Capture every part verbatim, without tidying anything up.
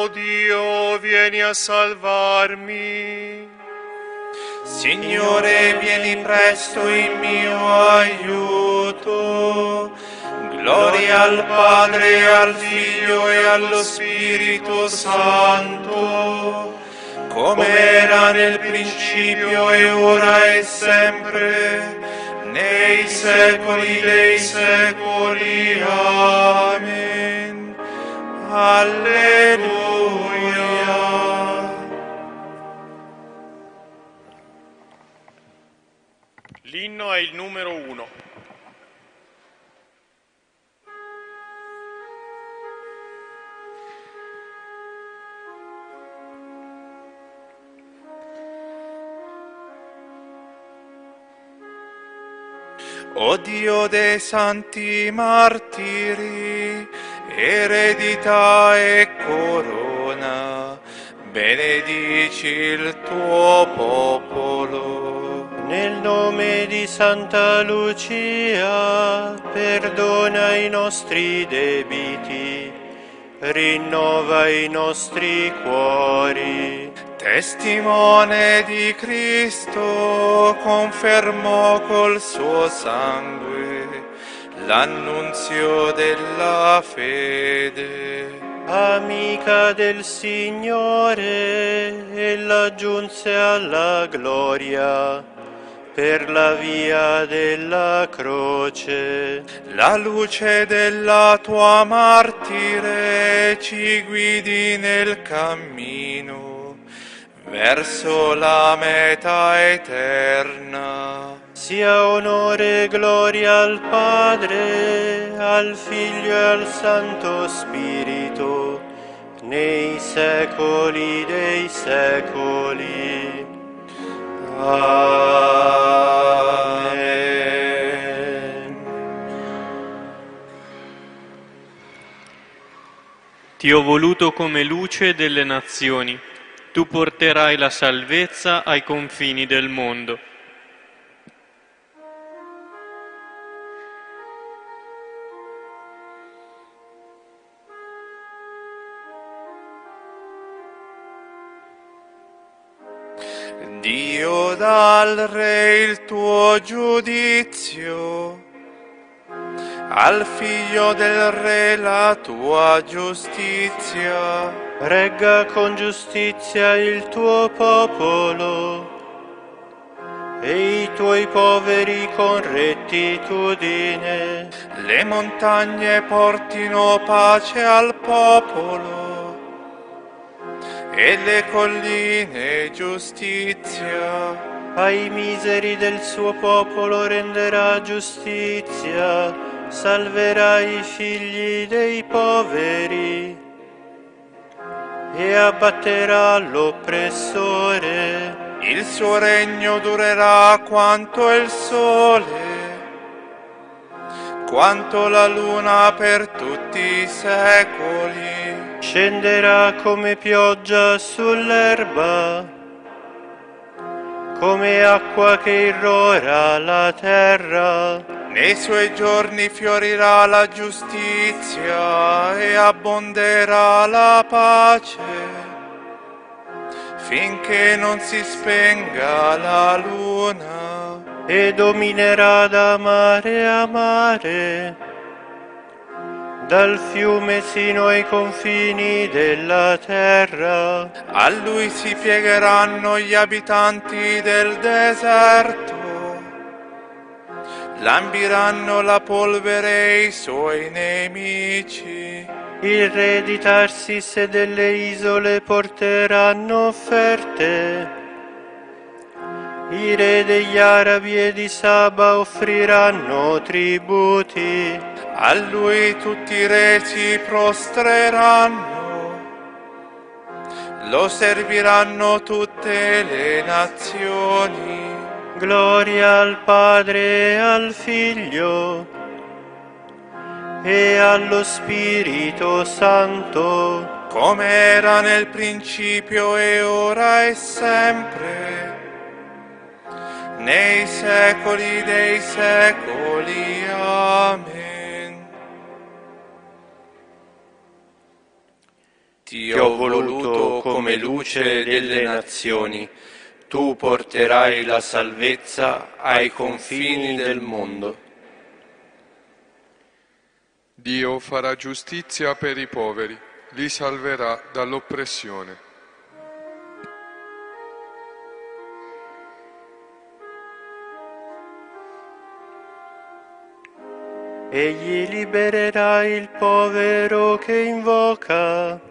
O Dio, vieni a salvarmi. Signore, vieni presto in mio aiuto. Gloria al Padre, al Figlio e allo Spirito Santo, come era nel principio e ora e sempre, nei secoli dei secoli. Amen. Alleluia. L'inno è il numero uno. O Dio dei santi martiri, eredità e corona, benedici il tuo popolo. Nel nome di Santa Lucia, perdona i nostri debiti, rinnova i nostri cuori. Testimone di Cristo, confermò col suo sangue l'annunzio della fede. Amica del Signore, ella giunse alla gloria per la via della croce. La luce della tua martire ci guidi nel cammino verso la meta eterna. Sia onore e gloria al Padre, al Figlio e al Santo Spirito, nei secoli dei secoli. Amen. Ti ho voluto come luce delle nazioni. Tu porterai la salvezza ai confini del mondo. Dio dà al Re il tuo giudizio, al Figlio del Re la tua giustizia. Regga con giustizia il tuo popolo e i tuoi poveri con rettitudine. Le montagne portino pace al popolo e le colline giustizia. Ai miseri del suo popolo renderà giustizia, salverà i figli dei poveri e abbatterà l'oppressore. Il suo regno durerà quanto il sole, quanto la luna per tutti i secoli. Scenderà come pioggia sull'erba, come acqua che irrora la terra. Nei suoi giorni fiorirà la giustizia e abbonderà la pace, finché non si spenga la luna. E dominerà da mare a mare, dal fiume sino ai confini della terra. A lui si piegheranno gli abitanti del deserto, lambiranno la polvere i suoi nemici. Il re di Tarsis e delle isole porteranno offerte. I re degli Arabi e di Saba offriranno tributi. A lui tutti i re si prostreranno, lo serviranno tutte le nazioni. Gloria al Padre e al Figlio e allo Spirito Santo, come era nel principio e ora e sempre, nei secoli dei secoli. Amen. Ti ho voluto come luce delle nazioni, tu porterai la salvezza ai confini del mondo. Dio farà giustizia per i poveri, li salverà dall'oppressione. Egli libererà il povero che invoca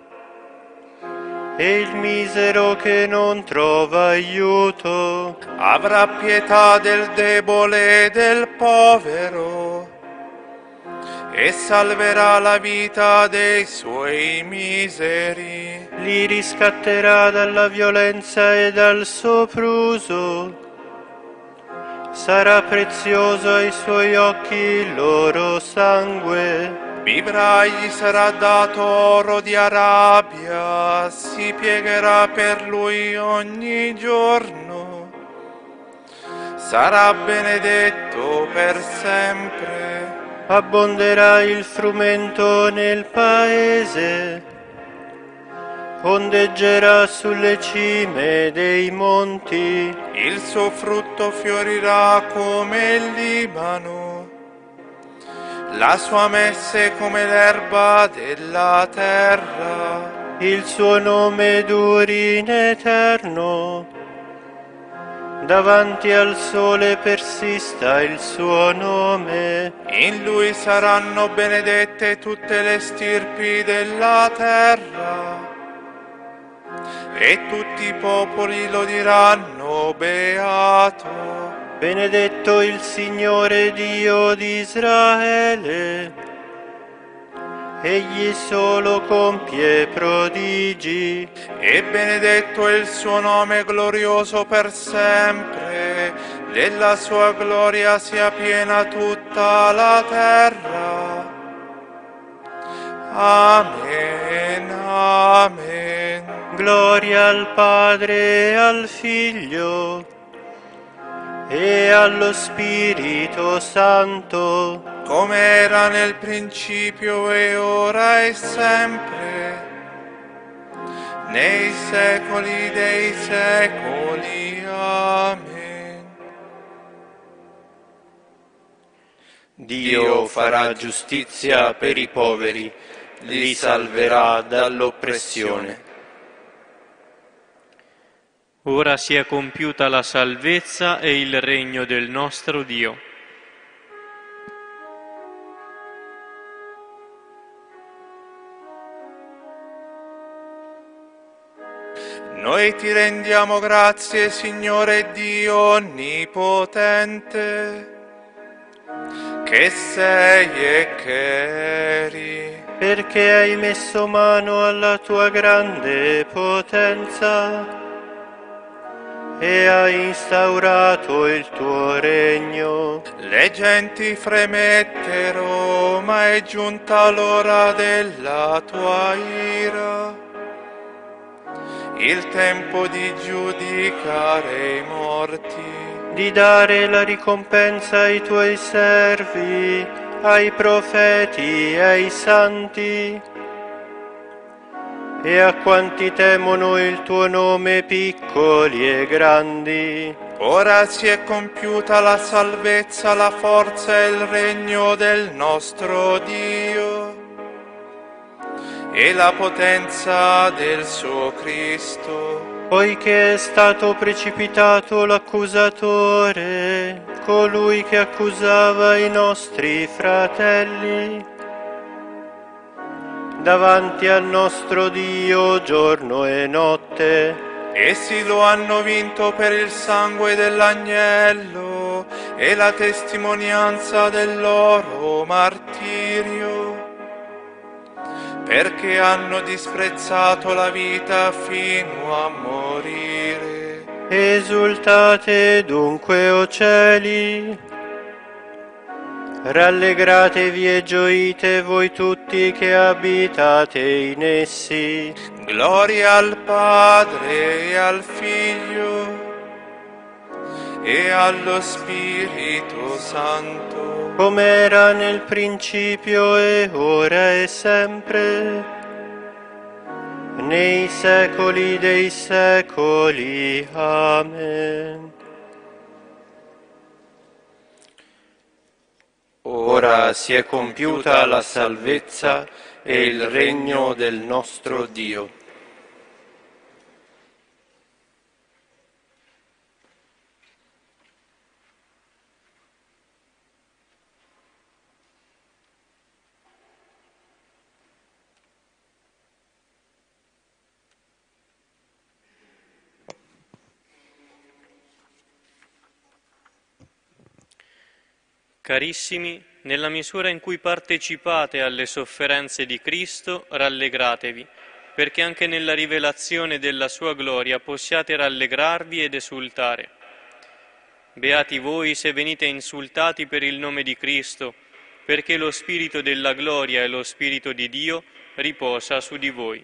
e il misero che non trova aiuto. Avrà pietà del debole e del povero e salverà la vita dei suoi miseri. Li riscatterà dalla violenza e dal sopruso. Sarà prezioso ai suoi occhi il loro sangue. Vivrà, gli sarà dato oro di Arabia, si piegherà per lui ogni giorno. Sarà benedetto per sempre. Abbonderà il frumento nel paese, ondeggerà sulle cime dei monti. Il suo frutto fiorirà come il Libano, la sua messe come l'erba della terra. Il suo nome duri in eterno, davanti al sole persista il suo nome. In lui saranno benedette tutte le stirpi della terra, e tutti i popoli lo diranno beato. Benedetto il Signore Dio di Israele, egli solo compie prodigi. E benedetto il suo nome glorioso per sempre, della sua gloria sia piena tutta la terra. Amen, amen. Gloria al Padre e al Figlio e allo Spirito Santo, come era nel principio e ora e sempre, nei secoli dei secoli. Amen. Dio farà giustizia per i poveri, li salverà dall'oppressione. Ora sia compiuta la salvezza e il regno del nostro Dio. Noi ti rendiamo grazie, Signore Dio Onnipotente, che sei e che eri, perché hai messo mano alla tua grande potenza e hai instaurato il tuo regno. Le genti fremettero, ma è giunta l'ora della tua ira, il tempo di giudicare i morti, di dare la ricompensa ai tuoi servi, ai profeti e ai santi, e a quanti temono il tuo nome, piccoli e grandi. Ora si è compiuta la salvezza, la forza e il regno del nostro Dio e la potenza del suo Cristo. Poiché è stato precipitato l'accusatore, colui che accusava i nostri fratelli, davanti al nostro Dio giorno e notte. Essi lo hanno vinto per il sangue dell'agnello e la testimonianza del loro martirio, perché hanno disprezzato la vita fino a morire. Esultate dunque, o cieli, rallegratevi e gioite voi tutti che abitate in essi. Gloria al Padre e al Figlio e allo Spirito Santo, come era nel principio e ora e sempre, nei secoli dei secoli. Amen. Ora si è compiuta la salvezza e il regno del nostro Dio. Carissimi, nella misura in cui partecipate alle sofferenze di Cristo, rallegratevi, perché anche nella rivelazione della sua gloria possiate rallegrarvi ed esultare. Beati voi se venite insultati per il nome di Cristo, perché lo Spirito della gloria e lo Spirito di Dio riposa su di voi.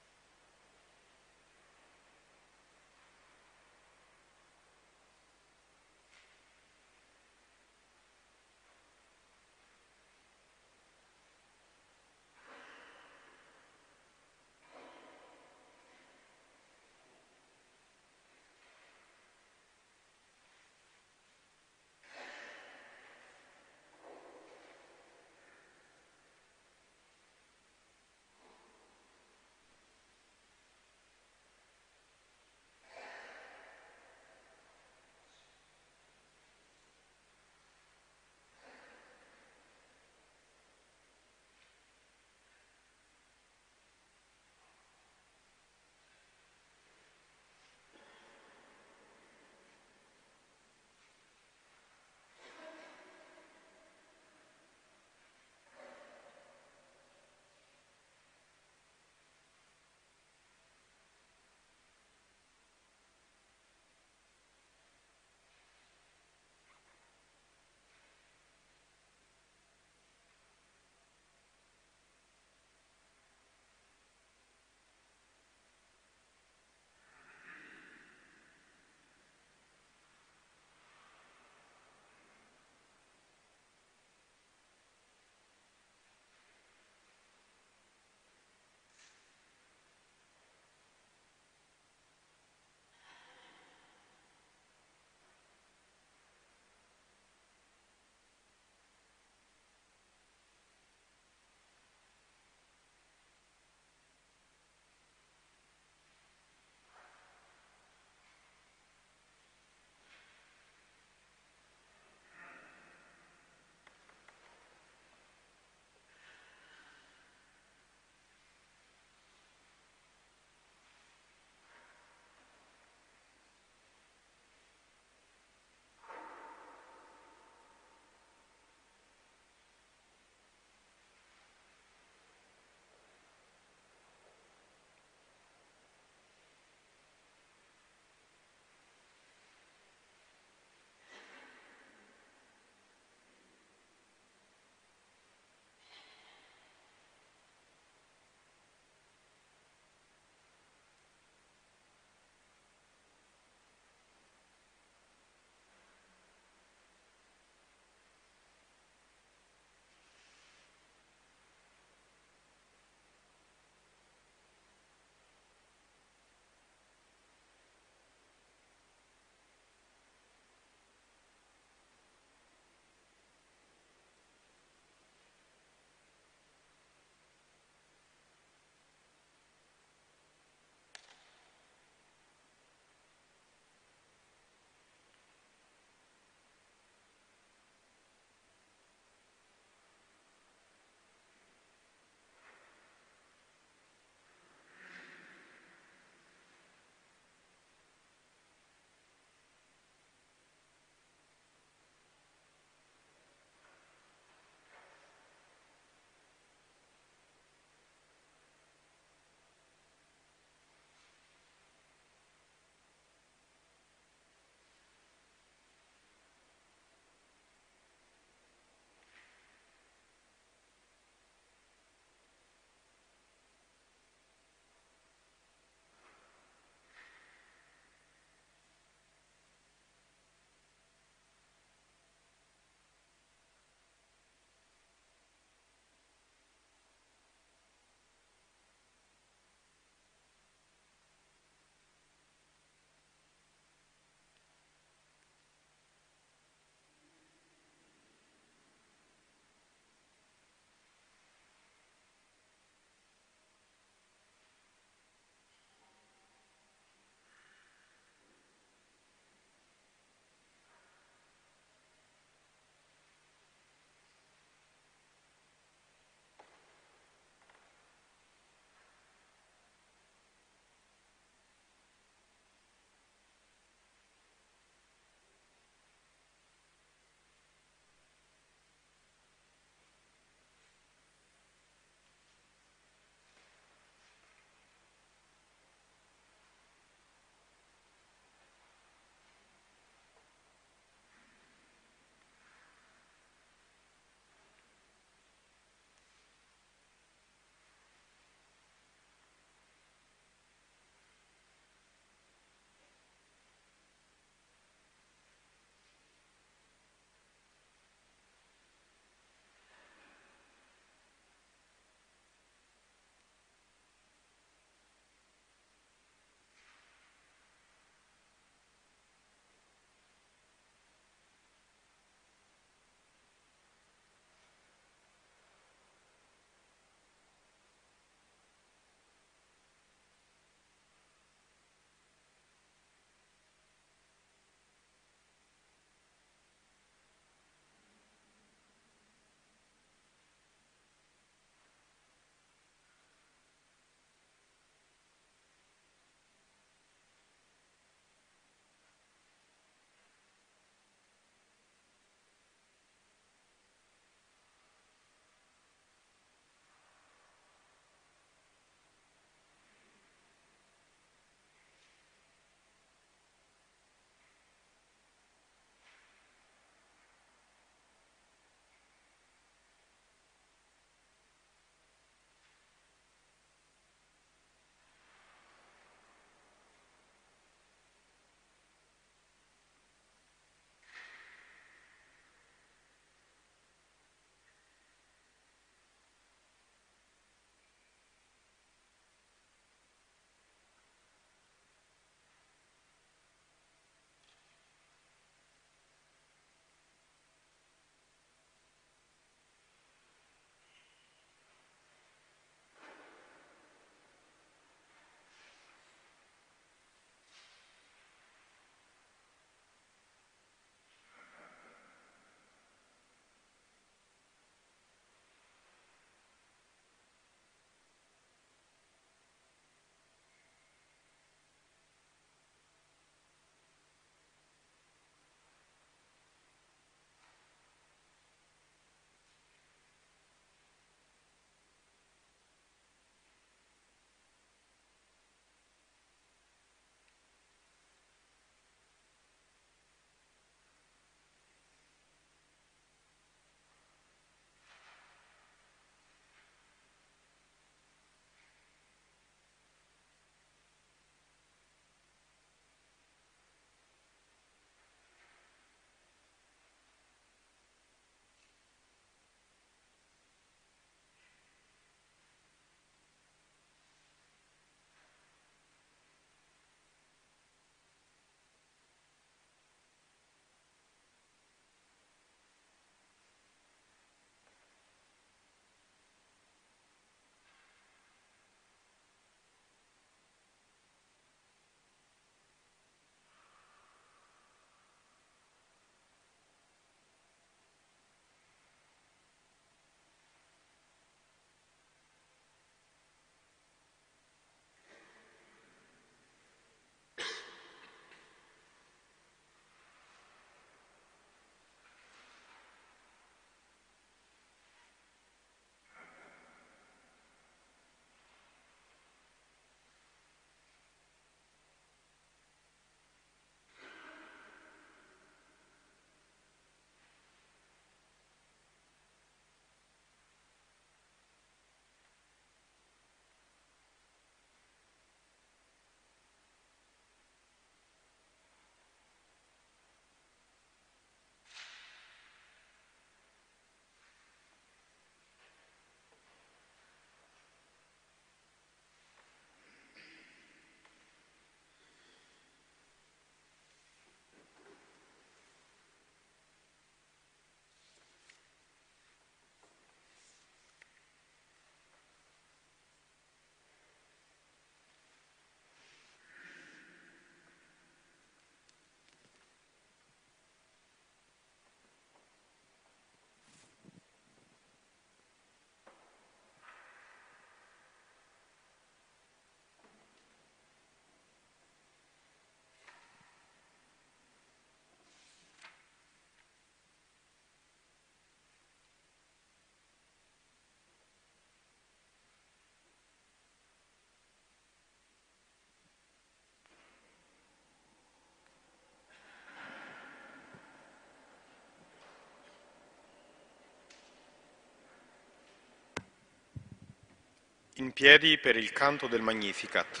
In piedi per il canto del Magnificat.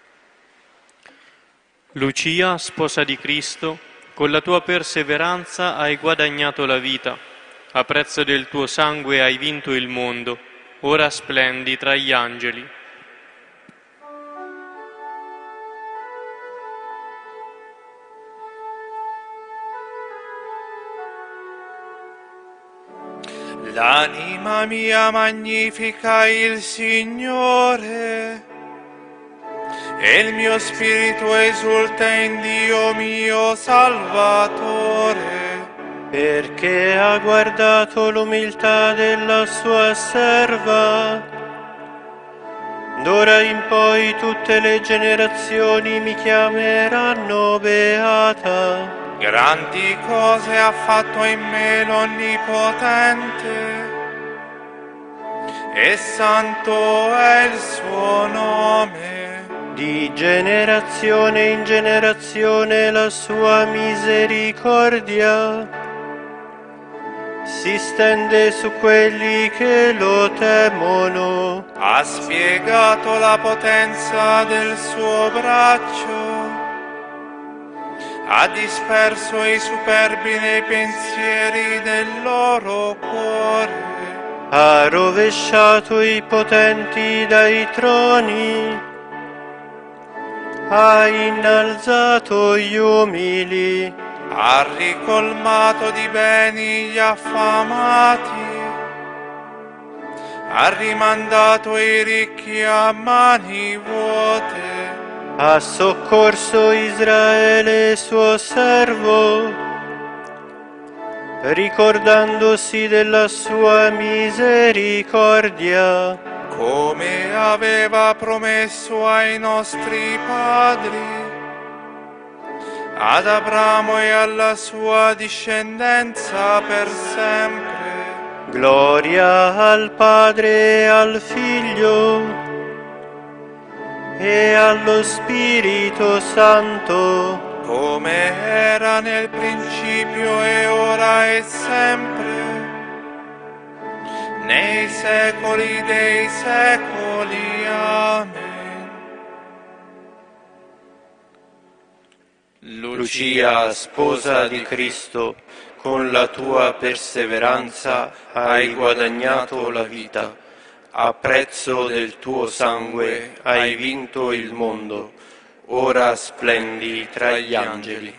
Lucia, sposa di Cristo, con la tua perseveranza hai guadagnato la vita, a prezzo del tuo sangue hai vinto il mondo, ora splendi tra gli angeli. L'anima mia magnifica il Signore, e il mio spirito esulta in Dio mio Salvatore, perché ha guardato l'umiltà della sua serva. D'ora in poi tutte le generazioni mi chiameranno beata. Grandi cose ha fatto in me l'Onnipotente, e santo è il suo nome. Di generazione in generazione la sua misericordia si stende su quelli che lo temono. Ha spiegato la potenza del suo braccio, ha disperso i superbi nei pensieri del loro cuore. Ha rovesciato i potenti dai troni, ha innalzato gli umili, Ha ricolmato di beni gli affamati, ha rimandato i ricchi a mani vuote. ha soccorso Israele suo servo, ricordandosi della sua misericordia, come aveva promesso ai nostri padri, ad Abramo e alla sua discendenza per sempre. gloria al Padre e al Figlio e allo Spirito Santo, come era nel principio e ora e sempre, nei secoli dei secoli. Amen. Lucia, sposa di Cristo, con la tua perseveranza hai guadagnato la vita. A prezzo del tuo sangue hai vinto il mondo. Ora splendi tra gli angeli.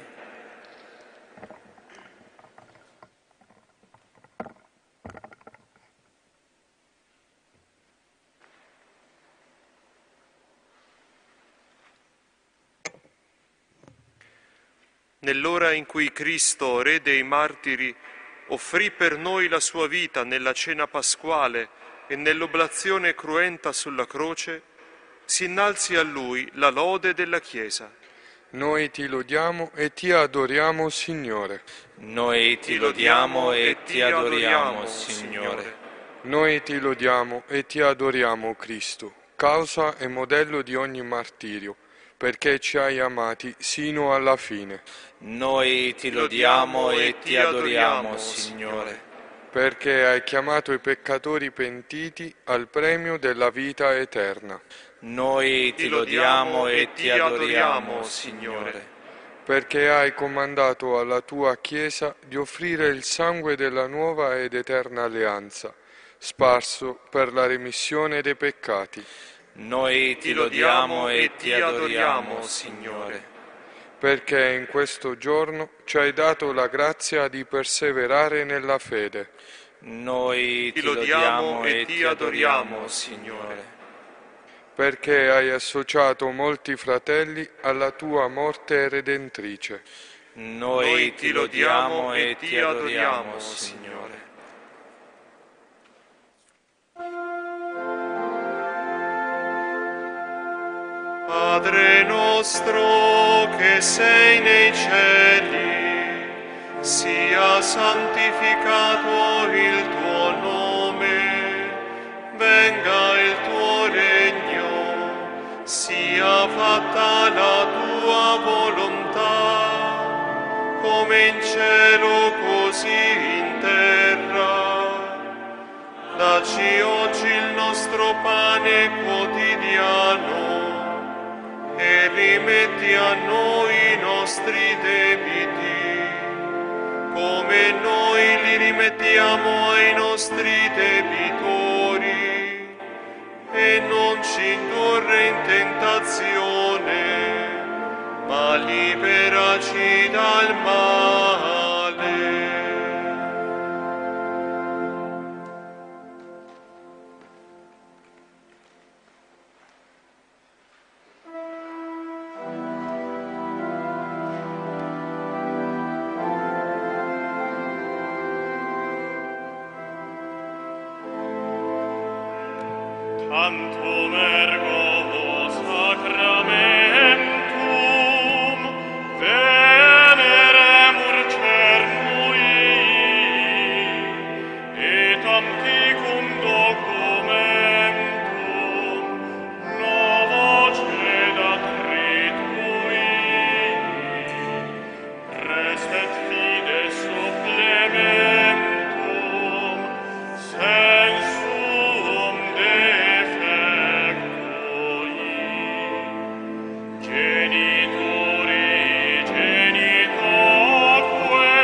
Nell'ora in cui Cristo, Re dei martiri, offrì per noi la sua vita nella cena pasquale e nell'oblazione cruenta sulla croce, si innalzi a Lui la lode della Chiesa. Noi ti lodiamo e ti adoriamo, Signore. Noi ti lodiamo e ti adoriamo, Signore. Noi ti lodiamo e ti adoriamo, Cristo, causa e modello di ogni martirio, perché ci hai amati sino alla fine. Noi ti lodiamo e ti adoriamo, Signore. Perché hai chiamato i peccatori pentiti al premio della vita eterna. Noi ti lodiamo e ti adoriamo, Signore. Perché hai comandato alla tua Chiesa di offrire il sangue della nuova ed eterna alleanza, sparso per la remissione dei peccati. Noi ti lodiamo e ti adoriamo, Signore. Perché in questo giorno ci hai dato la grazia di perseverare nella fede. Noi ti lodiamo e ti adoriamo, Signore. Perché hai associato molti fratelli alla tua morte redentrice. Noi ti lodiamo e ti adoriamo, Signore. Padre nostro che sei nei cieli, sia santificato il tuo nome, venga il tuo regno, sia fatta la tua volontà, come in cielo così in terra. Dacci oggi il nostro nostro pane quotidiano e rimetti a noi i nostri debiti, come noi li rimettiamo ai nostri debitori, e non ci indurre in tentazione, ma liberaci dal male. Tantum ergo sacramentum veneremur cernui, et anticum documentum novo cedat ritui, restet fide supplementum sensum defectui. Genitori genitoque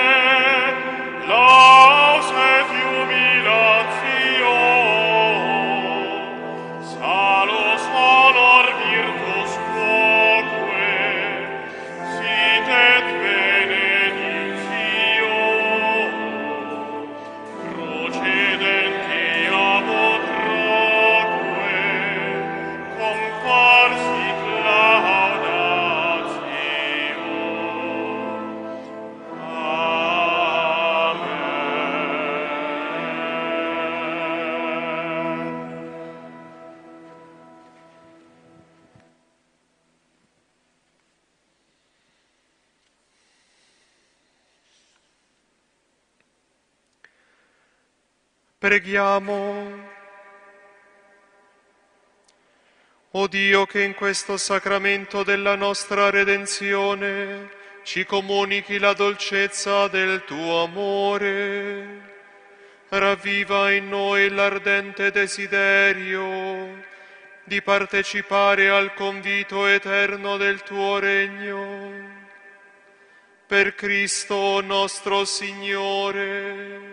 laus et jubilatio, salus honor virtus quoque, sit et benedictio, procedenti ab utroque, comparsit laudatio. Amen. Preghiamo. O Dio, che in questo sacramento della nostra redenzione ci comunichi la dolcezza del tuo amore, ravviva in noi l'ardente desiderio di partecipare al convito eterno del tuo regno. Per Cristo nostro Signore.